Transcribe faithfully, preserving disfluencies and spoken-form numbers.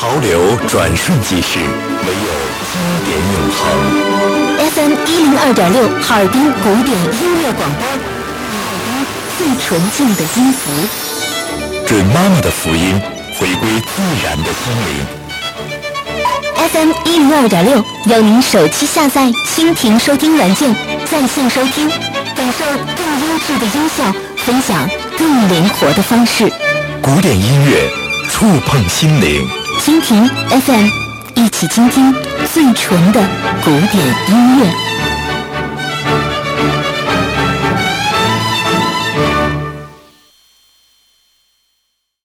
潮流转瞬即逝，唯有经典永恒。 F M 一零二点六，哈尔滨古典音乐广播，哈尔滨最纯净的音符。 准妈妈的福音，回归自然的心灵。 F M 一零二点六，由您手机下载蜻蜓收听软件，在线收听，感受更优质的音效，分享更灵活的方式。 古典音乐触碰心灵， 蜻蜓 F M， 一起倾听最纯的古典音乐。